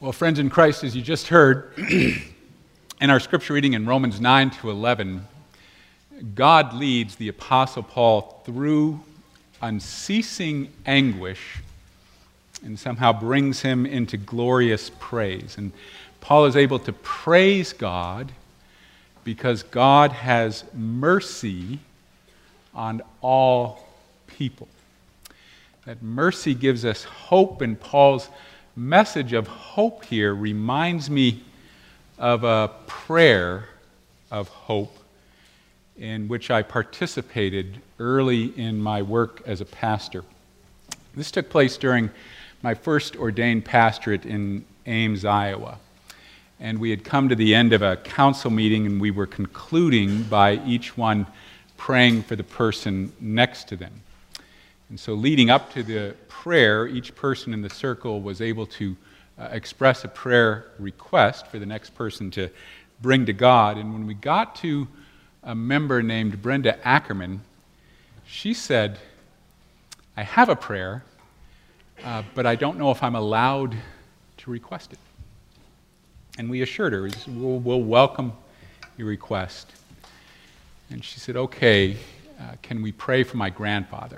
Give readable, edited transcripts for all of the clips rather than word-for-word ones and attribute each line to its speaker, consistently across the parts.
Speaker 1: Well, friends in Christ, as you just heard, in our scripture reading in Romans 9 to 11, God leads the Apostle Paul through unceasing anguish and somehow brings him into glorious praise. And Paul is able to praise God because God has mercy on all people. That mercy gives us hope, and Paul's message of hope here reminds me of a prayer of hope in which I participated early in my work as a pastor. This took place during my first ordained pastorate in Ames, Iowa. And we had come to the end of a council meeting, and we were concluding by each one praying for the person next to them. And so leading up to the prayer, each person in the circle was able to express a prayer request for the next person to bring to God. And when we got to a member named Brenda Ackerman, she said, "I have a prayer, but I don't know if I'm allowed to request it." And we assured her, we'll welcome your request. And she said, "Okay, can we pray for my grandfather?"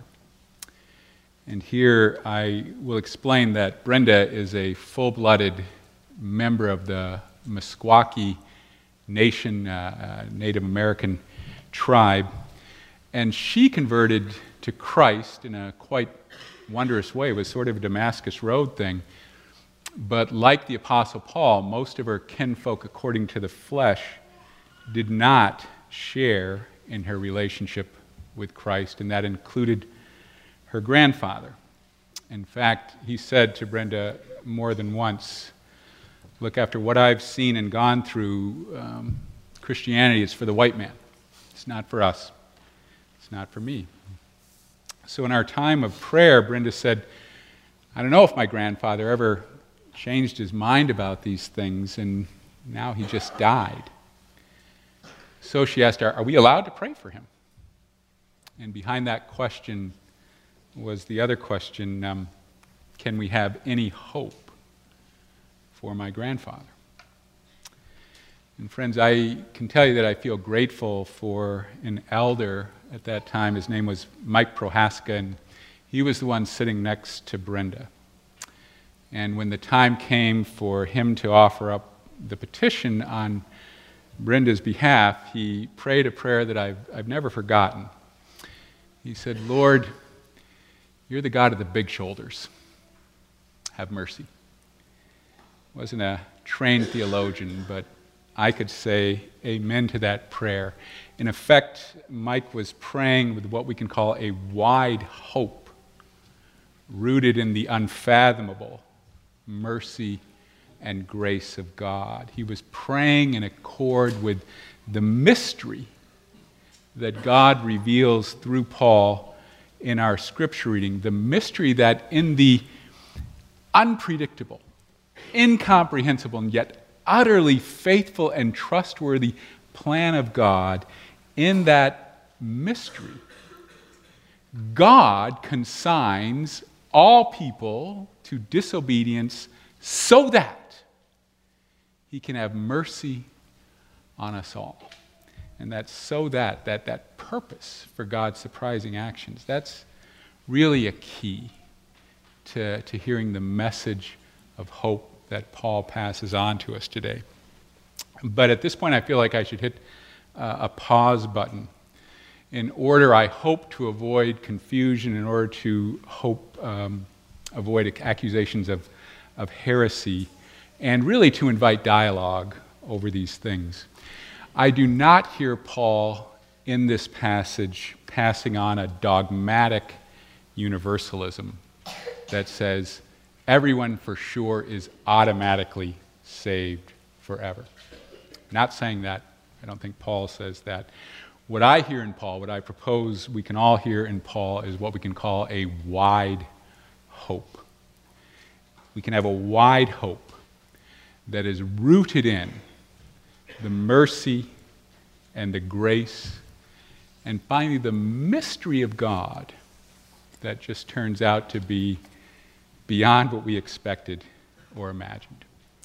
Speaker 1: And here I will explain that Brenda is a full-blooded member of the Meskwaki Nation, Native American tribe, and she converted to Christ in a quite wondrous way. It was sort of a Damascus Road thing. But like the Apostle Paul, most of her kinfolk, according to the flesh, did not share in her relationship with Christ, and that included her grandfather. In fact, he said to Brenda more than once, "Look, after what I've seen and gone through, Christianity is for the white man. It's not for us. It's not for me." So in our time of prayer, Brenda said, "I don't know if my grandfather ever changed his mind about these things, and now he just died." So she asked, are we allowed to pray for him? And behind that question was the other question, can we have any hope for my grandfather? And friends, I can tell you that I feel grateful for an elder at that time. His name was Mike Prohaska, and he was the one sitting next to Brenda. And when the time came for him to offer up the petition on Brenda's behalf, he prayed a prayer that I've never forgotten. He said, "Lord, you're the God of the big shoulders. Have mercy." Wasn't a trained theologian, but I could say amen to that prayer. In effect, Mike was praying with what we can call a wide hope, rooted in the unfathomable mercy and grace of God. He was praying in accord with the mystery that God reveals through Paul in our scripture reading, the mystery that in the unpredictable, incomprehensible, and yet utterly faithful and trustworthy plan of God, in that mystery, God consigns all people to disobedience so that he can have mercy on us all. And that's so that purpose for God's surprising actions, that's really a key to hearing the message of hope that Paul passes on to us today. But at this point, I feel like I should hit a pause button in order, I hope, to avoid confusion, in order to avoid accusations of heresy, and really to invite dialogue over these things. I do not hear Paul in this passage passing on a dogmatic universalism that says everyone for sure is automatically saved forever. Not saying that. I don't think Paul says that. What I hear in Paul, what I propose we can all hear in Paul, is what we can call a wide hope. We can have a wide hope that is rooted in the mercy and the grace, and finally the mystery of God that just turns out to be beyond what we expected or imagined.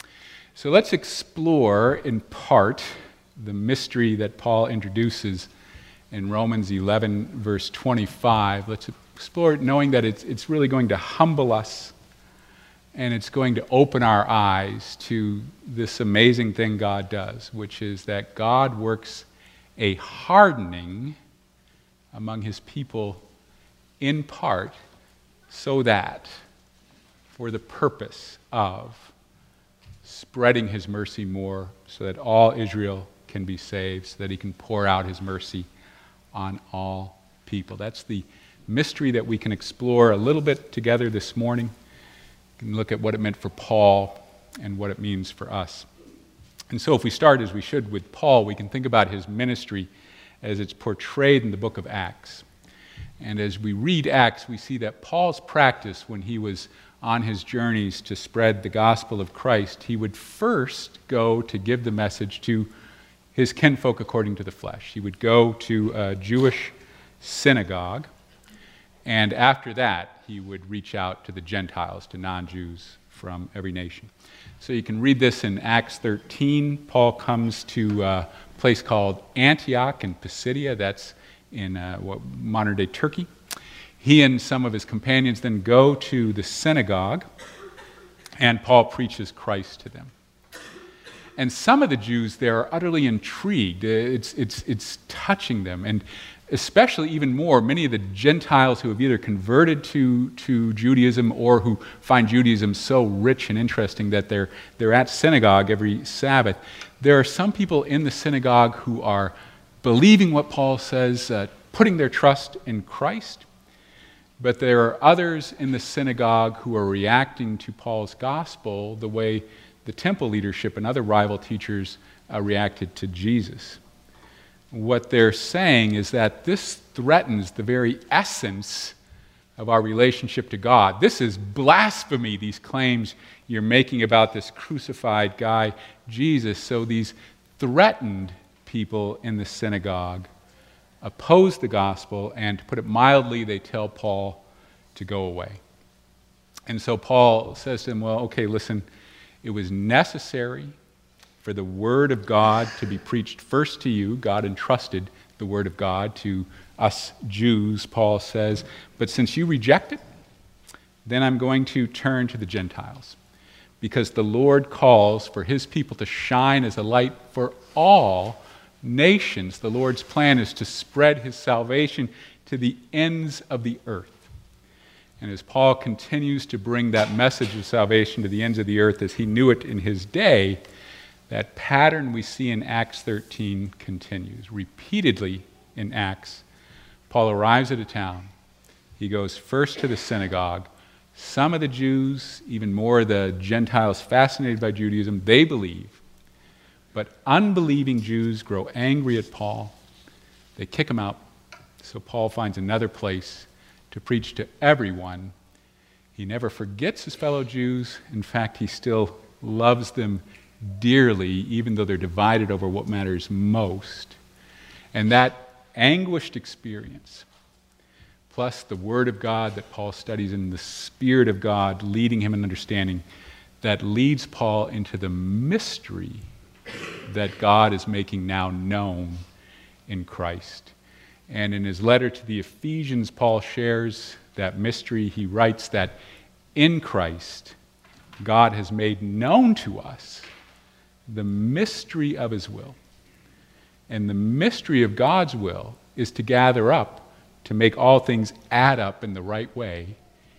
Speaker 1: So let's explore in part the mystery that Paul introduces in Romans 11, verse 25. Let's explore it knowing that it's really going to humble us, and it's going to open our eyes to this amazing thing God does, which is that God works a hardening among his people in part so that, for the purpose of spreading his mercy more so that all Israel can be saved, so that he can pour out his mercy on all people. That's the mystery that we can explore a little bit together this morning. We can look at what it meant for Paul and what it means for us. And so if we start, as we should, with Paul, we can think about his ministry as it's portrayed in the book of Acts. And as we read Acts, we see that Paul's practice when he was on his journeys to spread the gospel of Christ, he would first go to give the message to his kinfolk according to the flesh. He would go to a Jewish synagogue, and after that, he would reach out to the Gentiles, to non-Jews from every nation. So you can read this in Acts 13. Paul comes to a place called Antioch in Pisidia. That's in modern-day Turkey. He and some of his companions then go to the synagogue, and Paul preaches Christ to them. And some of the Jews there are utterly intrigued. It's touching them, and especially even more, many of the Gentiles who have either converted to Judaism or who find Judaism so rich and interesting that they're at synagogue every Sabbath. There are some people in the synagogue who are believing what Paul says, putting their trust in Christ. But there are others in the synagogue who are reacting to Paul's gospel the way the temple leadership and other rival teachers reacted to Jesus. What they're saying is that this threatens the very essence of our relationship to God. This is blasphemy, these claims you're making about this crucified guy, Jesus. So these threatened people in the synagogue oppose the gospel, and to put it mildly, they tell Paul to go away. And so Paul says to them, well, okay, listen, it was necessary for the word of God to be preached first to you. God entrusted the word of God to us Jews, Paul says, but since you reject it, then I'm going to turn to the Gentiles, because the Lord calls for his people to shine as a light for all nations. The Lord's plan is to spread his salvation to the ends of the earth. And as Paul continues to bring that message of salvation to the ends of the earth as he knew it in his day, that pattern we see in Acts 13 continues. Repeatedly in Acts, Paul arrives at a town. He goes first to the synagogue. Some of the Jews, even more the Gentiles fascinated by Judaism, they believe. But unbelieving Jews grow angry at Paul. They kick him out. So Paul finds another place to preach to everyone. He never forgets his fellow Jews. In fact, he still loves them dearly, even though they're divided over what matters most. And that anguished experience, plus the Word of God that Paul studies and the Spirit of God leading him in understanding, that leads Paul into the mystery that God is making now known in Christ. And in his letter to the Ephesians, Paul shares that mystery. He writes that in Christ, God has made known to us the mystery of his will. And the mystery of God's will is to gather up, to make all things add up in the right way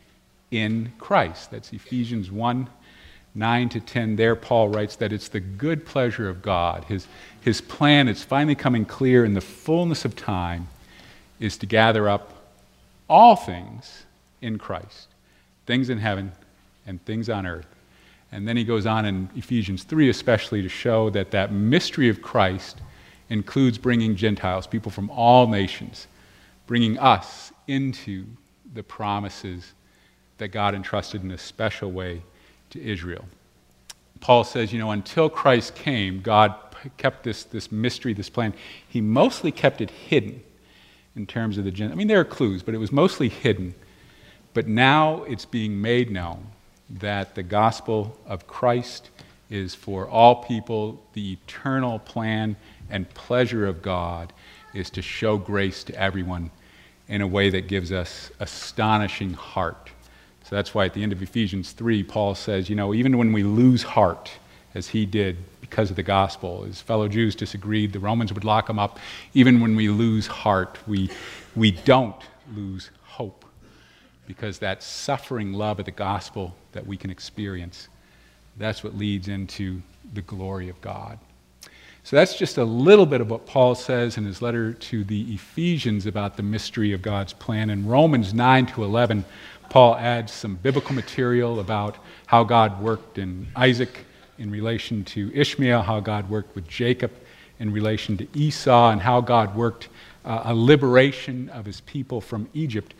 Speaker 1: in Christ. That's Ephesians 1, 9 to 10, there Paul writes that it's the good pleasure of God. His plan is finally coming clear in the fullness of time, is to gather up all things in Christ, things in heaven and things on earth. And then he goes on in Ephesians 3 especially to show that that mystery of Christ includes bringing Gentiles, people from all nations, bringing us into the promises that God entrusted in a special way to Israel. Paul says, until Christ came, God kept this mystery, this plan. He mostly kept it hidden in terms of the Gentiles. I mean, there are clues, but it was mostly hidden. But now it's being made known that the gospel of Christ is for all people, the eternal plan and pleasure of God is to show grace to everyone in a way that gives us astonishing heart. So that's why at the end of Ephesians 3, Paul says, even when we lose heart, as he did because of the gospel, his fellow Jews disagreed, the Romans would lock him up. Even when we lose heart, we don't lose hope, because that suffering love of the gospel that we can experience, that's what leads into the glory of God. So that's just a little bit of what Paul says in his letter to the Ephesians about the mystery of God's plan. In Romans 9 to 11, Paul adds some biblical material about how God worked in Isaac in relation to Ishmael, how God worked with Jacob in relation to Esau, and how God worked a liberation of his people from Egypt.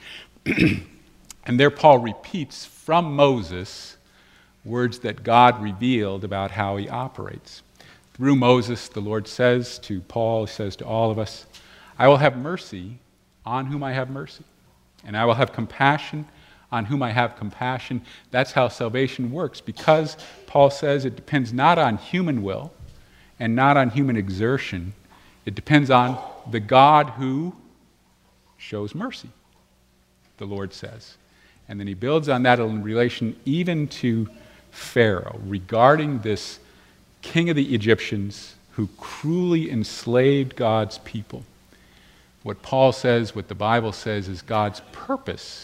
Speaker 1: And there Paul repeats from Moses words that God revealed about how he operates. Through Moses, the Lord says to Paul, he says to all of us, I will have mercy on whom I have mercy, and I will have compassion on whom I have compassion. That's how salvation works, because Paul says it depends not on human will and not on human exertion. It depends on the God who shows mercy, the Lord says. And then he builds on that in relation even to Pharaoh, regarding this king of the Egyptians who cruelly enslaved God's people. What Paul says, what the Bible says, is God's purpose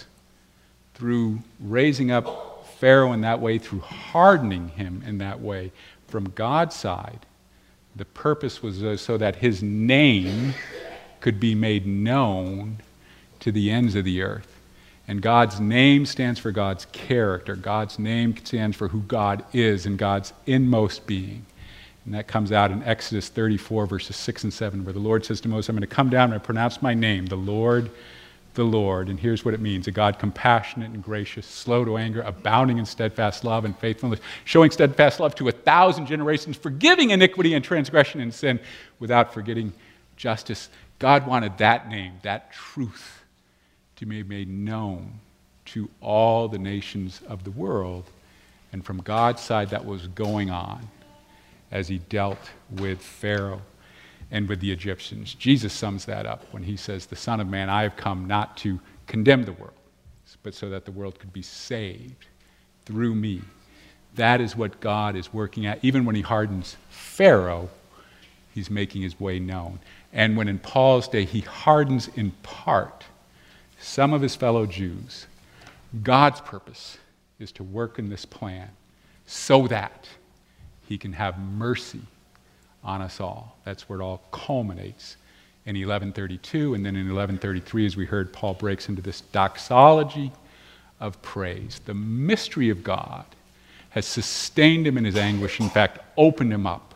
Speaker 1: through raising up Pharaoh in that way, through hardening him in that way, from God's side, the purpose was so that his name could be made known to the ends of the earth. And God's name stands for God's character. God's name stands for who God is and God's inmost being. And that comes out in Exodus 34, verses 6 and 7, where the Lord says to Moses, I'm going to come down and pronounce my name, the Lord, the Lord. And here's what it means: a God compassionate and gracious, slow to anger, abounding in steadfast love and faithfulness, showing steadfast love to 1,000 generations, forgiving iniquity and transgression and sin, without forgetting justice. God wanted that name, that truth, to be made known to all the nations of the world. And from God's side, that was going on as he dealt with Pharaoh and with the Egyptians. Jesus sums that up when he says, the Son of Man, I have come not to condemn the world, but so that the world could be saved through me. That is what God is working at. Even when he hardens Pharaoh, he's making his way known. And when in Paul's day he hardens in part some of his fellow Jews, God's purpose is to work in this plan so that he can have mercy on us all. That's where it all culminates in 1132. And then in 1133, as we heard, Paul breaks into this doxology of praise. The mystery of God has sustained him in his anguish, in fact, opened him up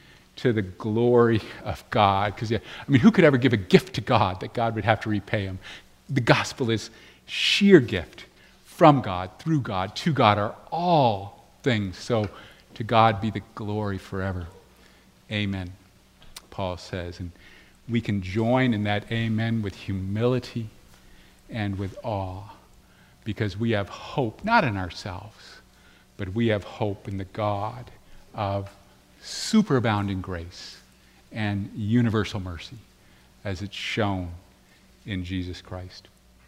Speaker 1: to the glory of God. Because, who could ever give a gift to God that God would have to repay him? The gospel is sheer gift from God, through God, to God are all things. So to God be the glory forever. Amen, Paul says. And we can join in that amen with humility and with awe, because we have hope, not in ourselves, but we have hope in the God of superabounding grace and universal mercy, as it's shown in Jesus Christ.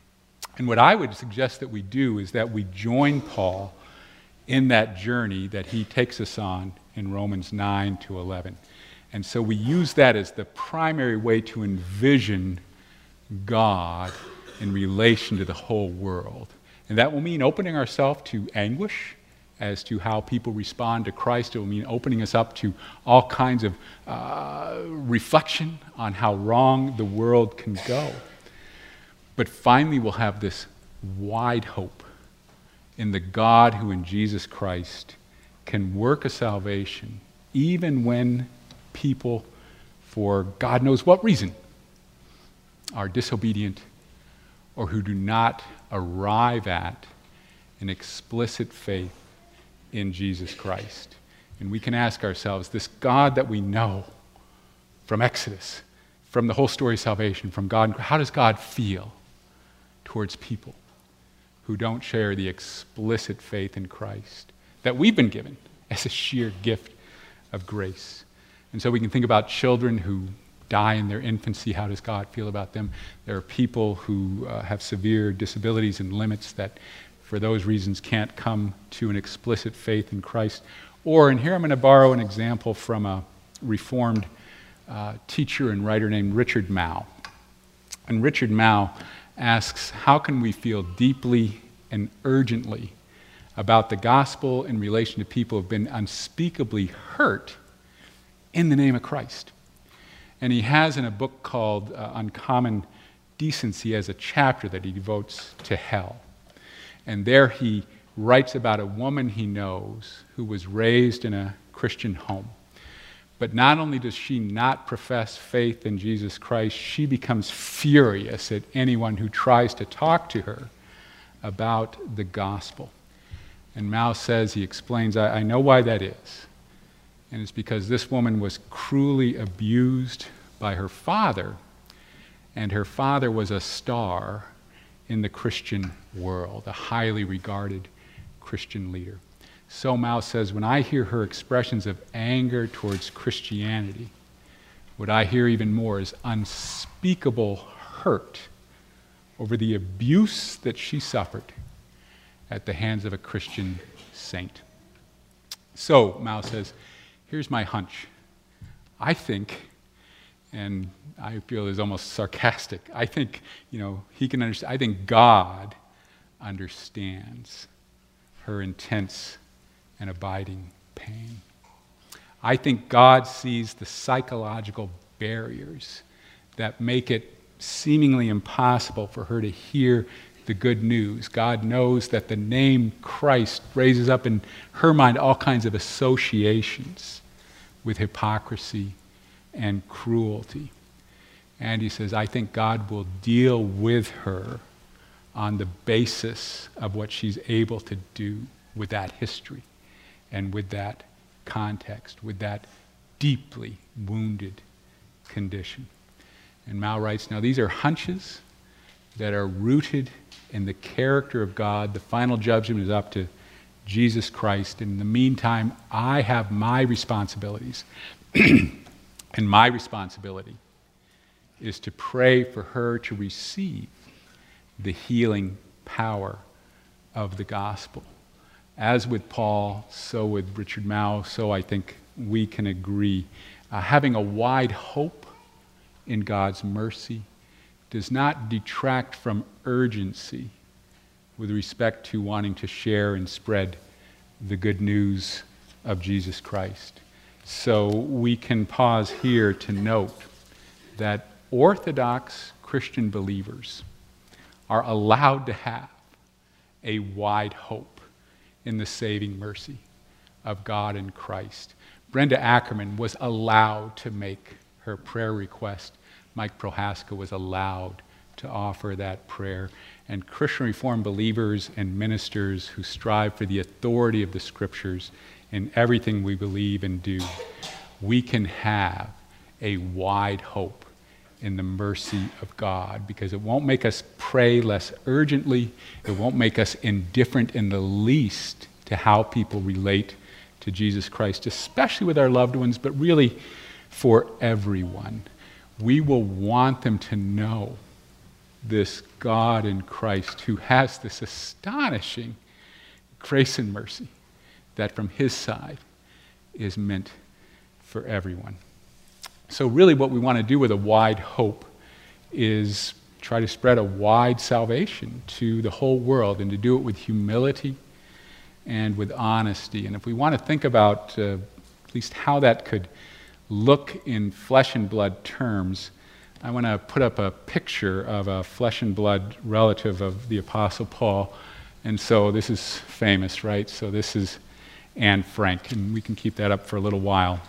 Speaker 1: And what I would suggest that we do is that we join Paul in that journey that he takes us on in Romans 9 to 11. And so we use that as the primary way to envision God in relation to the whole world. And that will mean opening ourselves to anguish as to how people respond to Christ. It will mean opening us up to all kinds of reflection on how wrong the world can go. But finally, we'll have this wide hope in the God who in Jesus Christ can work a salvation even when people, for God knows what reason, are disobedient or who do not arrive at an explicit faith in Jesus Christ. And we can ask ourselves, this God that we know from Exodus, from the whole story of salvation, from God, how does God feel towards people who don't share the explicit faith in Christ that we've been given as a sheer gift of grace. And so we can think about children who die in their infancy. How does God feel about them? There are people who have severe disabilities and limits that for those reasons can't come to an explicit faith in Christ. And here I'm going to borrow an example from a Reformed teacher and writer named Richard Mouw. And Richard Mouw asks, how can we feel deeply and urgently about the gospel in relation to people who have been unspeakably hurt in the name of Christ? And he has in a book called Uncommon Decency as a chapter that he devotes to hell. And there he writes about a woman he knows who was raised in a Christian home. But not only does she not profess faith in Jesus Christ, she becomes furious at anyone who tries to talk to her about the gospel. And Mouw says, he explains, I know why that is. And it's because this woman was cruelly abused by her father, and her father was a star in the Christian world, a highly regarded Christian leader. So Mouw says, when I hear her expressions of anger towards Christianity, what I hear even more is unspeakable hurt over the abuse that she suffered at the hands of a Christian saint. So, Mouw says, here's my hunch. I think, and I feel it's almost sarcastic, I think, he can understand, I think God understands her intense and abiding pain. I think God sees the psychological barriers that make it seemingly impossible for her to hear the good news. God knows that the name Christ raises up in her mind all kinds of associations with hypocrisy and cruelty. And he says, I think God will deal with her on the basis of what she's able to do with that history and with that context, with that deeply wounded condition. And Mouw writes, now these are hunches that are rooted in the character of God. The final judgment is up to Jesus Christ. In the meantime, I have my responsibilities. And my responsibility is to pray for her to receive the healing power of the gospel. As with Paul, so with Richard Mouw, so I think we can agree. Having a wide hope in God's mercy does not detract from urgency with respect to wanting to share and spread the good news of Jesus Christ. So we can pause here to note that Orthodox Christian believers are allowed to have a wide hope in the saving mercy of God in Christ. Brenda Ackerman was allowed to make her prayer request. Mike Prohaska was allowed to offer that prayer. And Christian Reformed believers and ministers who strive for the authority of the Scriptures in everything we believe and do, we can have a wide hope in the mercy of God, because it won't make us pray less urgently. It won't make us indifferent in the least to how people relate to Jesus Christ, especially with our loved ones, but really for everyone. We will want them to know this God in Christ who has this astonishing grace and mercy that from his side is meant for everyone. So really what we want to do with a wide hope is try to spread a wide salvation to the whole world, and to do it with humility and with honesty. And if we want to think about at least how that could look in flesh and blood terms, I want to put up a picture of a flesh and blood relative of the Apostle Paul. And so this is famous, right? So this is Anne Frank, and we can keep that up for a little while.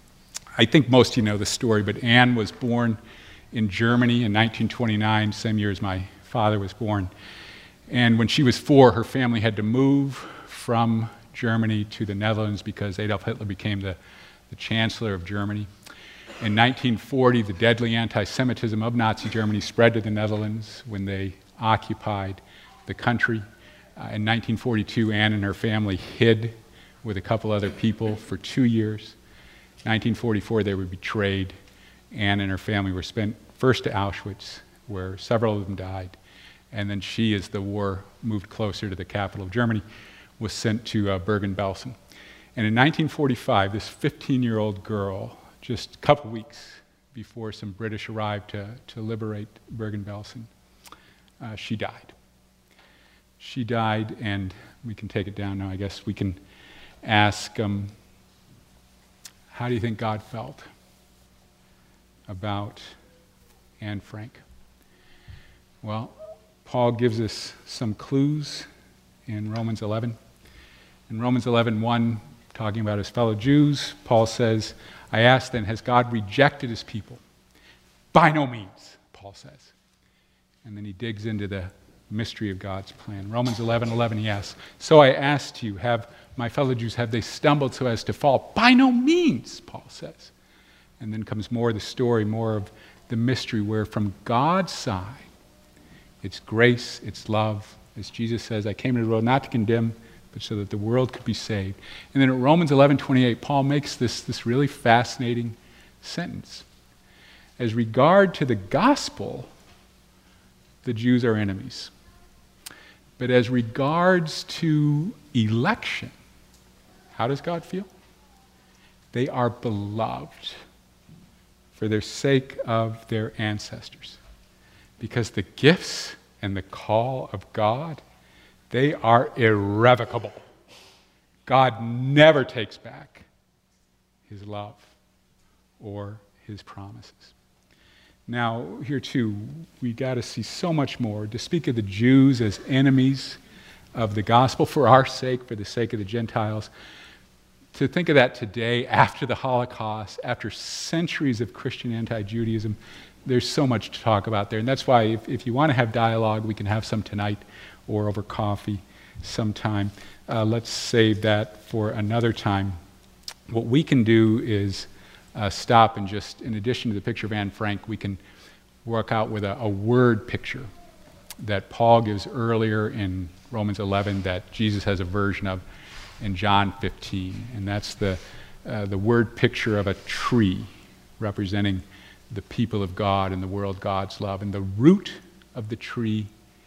Speaker 1: I think most of you know the story, but Anne was born in Germany in 1929, same year as my father was born. And when she was 4, her family had to move from Germany to the Netherlands because Adolf Hitler became the chancellor of Germany. In 1940, the deadly anti-Semitism of Nazi Germany spread to the Netherlands when they occupied the country. In 1942, Anne and her family hid with a couple other people for 2 years. 1944, they were betrayed. Anne and her family were sent first to Auschwitz, where several of them died. And then she, as the war moved closer to the capital of Germany, was sent to Bergen-Belsen. And in 1945, this 15-year-old girl, just a couple weeks before some British arrived to liberate Bergen-Belsen, she died. She died, and we can take it down now. I guess we can ask, how do you think God felt about Anne Frank? Well, Paul gives us some clues in Romans 11. In Romans 11:1, talking about his fellow Jews, Paul says, I ask then, has God rejected his people? By no means, Paul says. And then he digs into the mystery of God's plan. Romans 11:11, he asks, so I asked you, have my fellow Jews, have they stumbled so as to fall? By no means, Paul says. And then comes more of the story, more of the mystery, where from God's side, it's grace, it's love. As Jesus says, I came into the world not to condemn, but so that the world could be saved. And then at Romans 11:28, Paul makes this really fascinating sentence. As regard to the gospel, the Jews are enemies. But as regards to election, how does God feel? They are beloved for their sake of their ancestors. Because the gifts and the call of God, they are irrevocable. God never takes back his love or his promises. Now, here too, we got to see so much more. To speak of the Jews as enemies of the gospel for our sake, for the sake of the Gentiles, to think of that today after the Holocaust, after centuries of Christian anti-Judaism, there's so much to talk about there. And that's why if you want to have dialogue, we can have some tonight or over coffee sometime. Let's save that for another time. What we can do is stop and just, in addition to the picture of Anne Frank, we can work out with a word picture that Paul gives earlier in Romans 11 that Jesus has a version of in John 15. And that's the word picture of a tree representing the people of God and the world God's love. And the root of the tree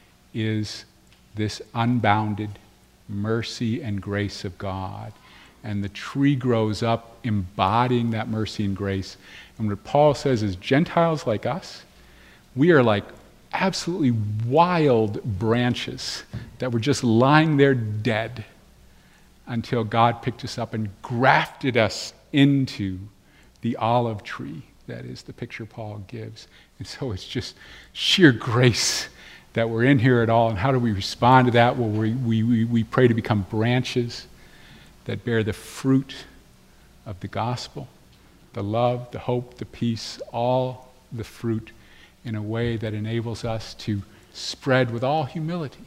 Speaker 1: is this unbounded mercy and grace of God. And the tree grows up embodying that mercy and grace. And what Paul says is Gentiles like us, we are like absolutely wild branches that were just lying there dead until God picked us up and grafted us into the olive tree. That is the picture Paul gives. And so it's just sheer grace that we're in here at all. And how do we respond to that? Well, we pray to become branches that bear the fruit of the gospel, the love, the hope, the peace, all the fruit in a way that enables us to spread with all humility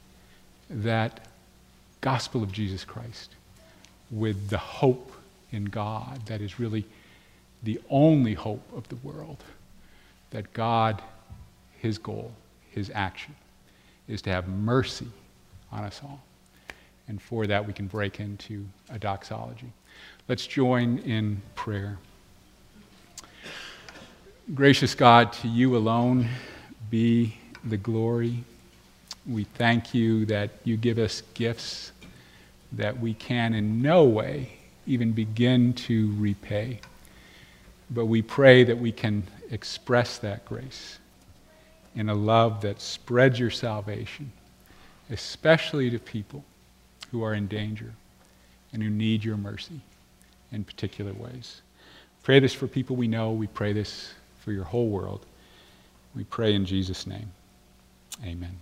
Speaker 1: that gospel of Jesus Christ with the hope in God that is really the only hope of the world, that God, his goal, his action, is to have mercy on us all. And for that, we can break into a doxology. Let's join in prayer. Gracious God, to you alone be the glory. We thank you that you give us gifts that we can in no way even begin to repay. But we pray that we can express that grace in a love that spreads your salvation, especially to people who are in danger and who need your mercy in particular ways. Pray this for people we know. We pray this for your whole world. We pray in Jesus' name. Amen.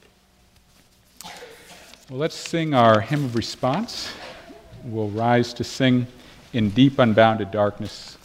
Speaker 1: Well, let's sing our hymn of response. We'll rise to sing In Deep Unbounded Darkness.